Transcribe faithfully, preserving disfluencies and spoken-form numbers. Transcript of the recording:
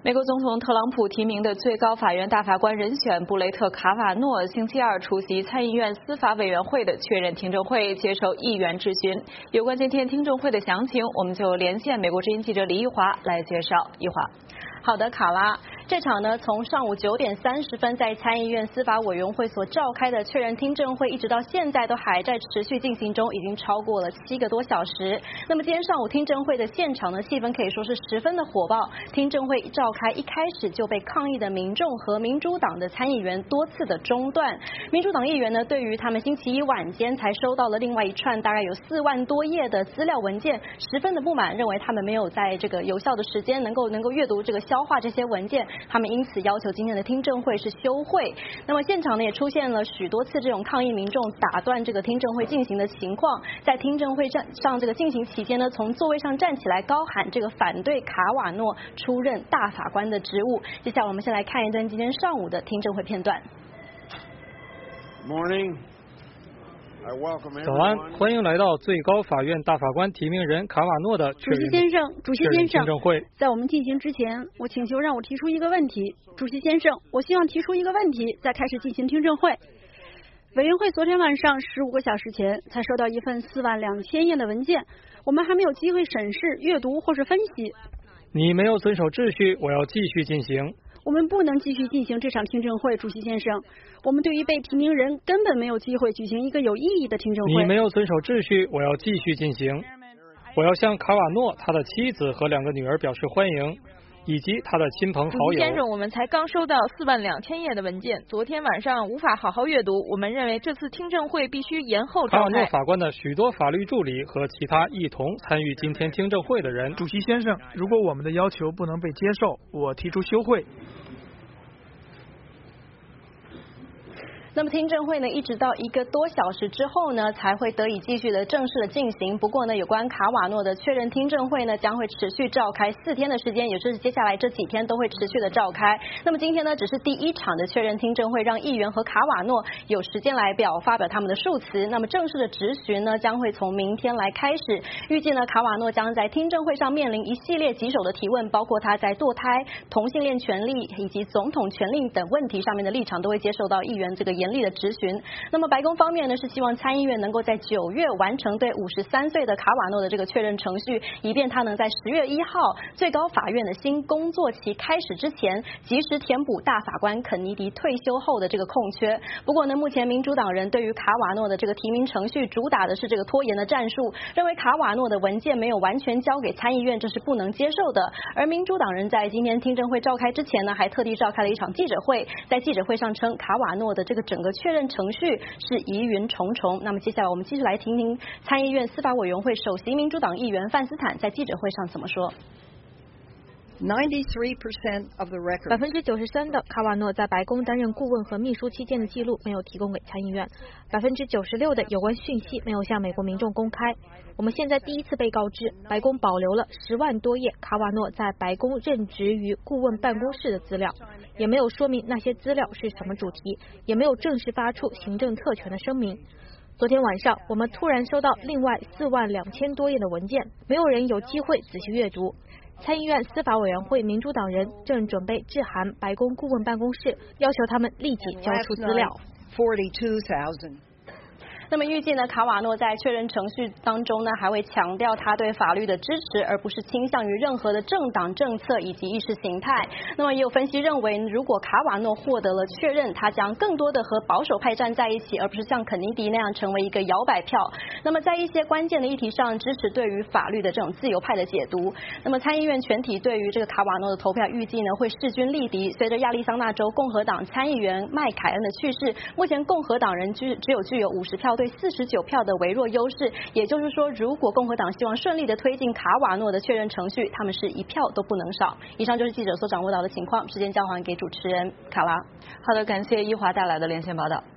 美国总统特朗普提名的最高法院大法官人选布雷特·卡瓦诺星期二出席参议院司法委员会的确认听证会，接受议员质询。有关今天听证会的详情，我们就连线美国之音记者李一华来介绍。一华。好的，卡拉，这场呢从上午九点三十分在参议院司法委员会所召开的确认听证会，一直到现在都还在持续进行中，已经超过了七个多小时。那么今天上午听证会的现场呢，气氛可以说是十分的火爆。听证会召开一开始就被抗议的民众和民主党的参议员多次的中断。民主党议员呢，对于他们星期一晚间才收到了另外一串大概有四万多页的资料文件，十分的不满，认为他们没有在这个有效的时间能够能够阅读这个消化这些文件，他们因此要求今天的听证会是休会。那么现场呢也出现了许多次这种抗议民众打断这个听证会进行的情况，在听证会上这个进行期间呢，从座位上站起来高喊这个反对卡瓦诺出任大法官的职务。接下来我们先来看一段今天上午的听证会片段。 Morning. 早安，欢迎来到最高法院大法官提名人卡瓦诺的确认主席先生，主席先生， 听证会。 在我们进行之前，我请求让我提出一个问题。主席先生，我希望提出一个问题，再开始进行听证会。委员会昨天晚上十五个小时前才收到一份四万两千页的文件，我们还没有机会审视、阅读或是分析。 你没有遵守秩序，我要继续进行。 我们不能继续进行这场听证会，主席先生。我们对于被提名人根本没有机会举行一个有意义的听证会。 你没有遵守秩序，我要继续进行。我要向卡瓦诺、他的妻子和两个女儿表示欢迎，以及他的亲朋好友。 主席先生，我们才刚收到四万两千页的文件，昨天晚上无法好好阅读。我们认为这次听证会必须延后召开。 卡瓦诺法官的许多法律助理和其他一同参与今天听证会的人。 主席先生，如果我们的要求不能被接受，我提出休会。 那么听证会呢，一直到一个多小时之后呢，才会得以继续的正式的进行。不过呢，有关卡瓦诺的确认听证会呢，将会持续召开四天的时间，也就是接下来这几天都会持续的召开。那么今天呢，只是第一场的确认听证会，让议员和卡瓦诺有时间来表发表他们的述词。那么正式的质询呢，将会从明天来开始。预计呢，卡瓦诺将在听证会上面临一系列棘手的提问，包括他在堕胎、同性恋权利以及总统权利等问题上面的立场，都会接受到议员这个严厉的质询。那么白宫方面呢，是希望参议院能够在九月完成对五十三岁的卡瓦诺的这个确认程序，以便他能在十月一号最高法院的新工作期开始之前，及时填补大法官肯尼迪退休后的这个空缺。不过呢，目前民主党人对于卡瓦诺的这个提名程序主打的是这个拖延的战术，认为卡瓦诺的文件没有完全交给参议院，这是不能接受的。而民主党人在今天听证会召开之前呢，还特地召开了一场记者会，在记者会上称卡瓦诺的这个整个确认程序是疑云重重。那么接下来我们继续来听听参议院司法委员会首席民主党议员范斯坦在记者会上怎么说。 百分之九十三的卡瓦诺在白宫担任顾问和秘书期间的记录没有提供给参议院，百分之九十六的有关讯息没有向美国民众公开。我们现在第一次被告知，白宫保留了十万多页卡瓦诺在白宫任职于顾问办公室的资料，也没有说明那些资料是什么主题，也没有正式发出行政特权的声明。昨天晚上，我们突然收到另外四万两千多页的文件，没有人有机会仔细阅读。参议院司法委员会民主党人正准备致函白宫顾问办公室，要求他们立即交出资料。 那么预计呢，卡瓦诺在确认程序当中呢，还会强调他对法律的支持，而不是倾向于任何的政党政策以及意识形态。那么也有分析认为，如果卡瓦诺获得了确认，他将更多的和保守派站在一起，而不是像肯尼迪那样成为一个摇摆票。那么在一些关键的议题上，支持对于法律的这种自由派的解读。那么参议院全体对于这个卡瓦诺的投票预计呢，会势均力敌。随着亚利桑那州共和党参议员麦凯恩的去世，目前共和党人只只有具有五十票对四十九票的微弱优势，也就是说，如果共和党希望顺利的推进卡瓦诺的确认程序，他们是一票都不能少。以上就是记者所掌握到的情况，时间交还给主持人卡拉。好的，感谢一华带来的连线报道。